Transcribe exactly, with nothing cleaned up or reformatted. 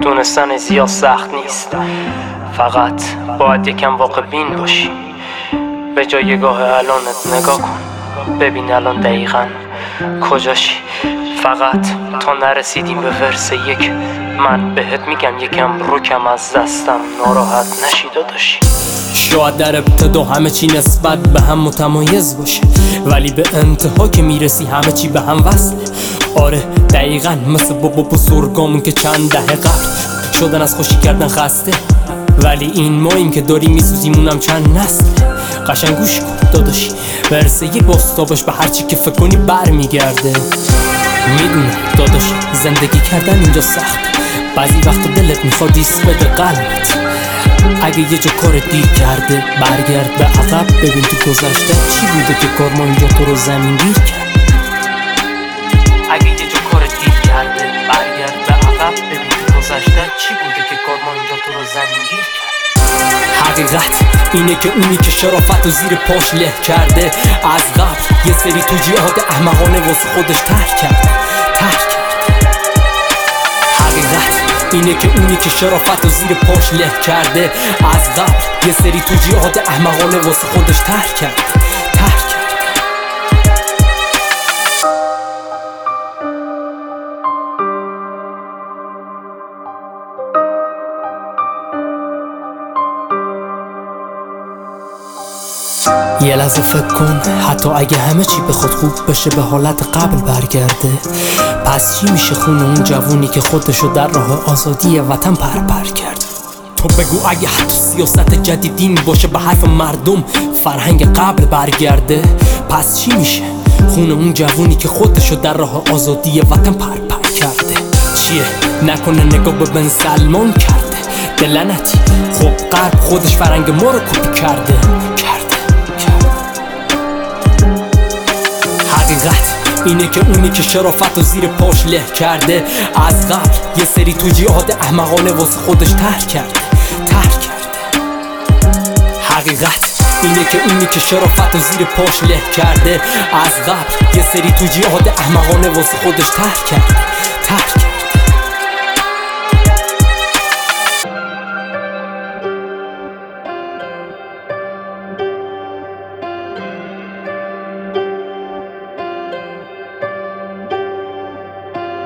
دونستن زیاد سخت نیست، فقط باید یکم واقع بین باشی. به جای گاه الانت نگاه کن، ببین الان دقیقا کجاشی. فقط تا نرسیدیم به ورس یک، من بهت میگم یکم روکم از دستم ناراحت نشی داداشی. شاید در ابتدا همه چی نسبت به هم متمایز باشه، ولی به انتها که میرسی همه چی به هم وصله. آره دقیقا مثل بابا بزرگامون که چند دهه قبل شدن از خوشی کردن خسته، ولی این ماییم که داریم میسوزیمونم چند نسل. قشنگ گوش کن داداشی، ورسه یک باستابش به هرچی که فکر کنی بر میگرده. میدونم داداشی زندگی کردن اینجا سخت، بعضی وقتا دلت میخواد دیس بده قلبت. اگه یه جا کار دیر کرده برگرد به عقب، ببین تو گذشته چی بوده که کارما اینجا تو رو زمین گیر کرد. اگه یه جا کار دیر کرده برگرد به عقب، ببین تو گذشته چی بوده که کارما اینجا تو رو زمین گیر کرد. حقیقت اینه که اونی که شرافت و زیر پاش له کرده، از قبل یه سری توجیهات احمقانه واسه خودش ترک کرد ترک کرد. حقیقت اینه که اونی که شرافت و زیر پاش له کرده، از قبل یه سری توجیهات احمقانه واسه خودش ترک کرد ترک کرد. یه لحظه فکر کن، حتی اگه همه چی به خود خوب بشه به حالت قبل برگرده، پس چی میشه خون اون جوونی که خودشو در راه آزادی وطن پر پر کرد؟ تو بگو اگه حتی سیاست جدیدین باشه به حرف مردم فرهنگ قبل برگرده، پس چی میشه خون اون جوونی که خودشو در راه آزادی وطن پر پر کرده؟ چیه نکنه نگاه به بن سلمان کرده دلنتی؟ خب غرب خودش فرهنگ ما رو کپی کرده حقیقت اینه که اونی که شرافت و زیر پاش له کرده، از قبل یه سری توجیهات احمقانه واسه خودش ترک کرد ترک کرد. حقیقت اینه که اونی که شرافت و زیر پاش له کرده، از قبل یه سری توجیهات احمقانه واسه خودش ترک کرد ترک کرد.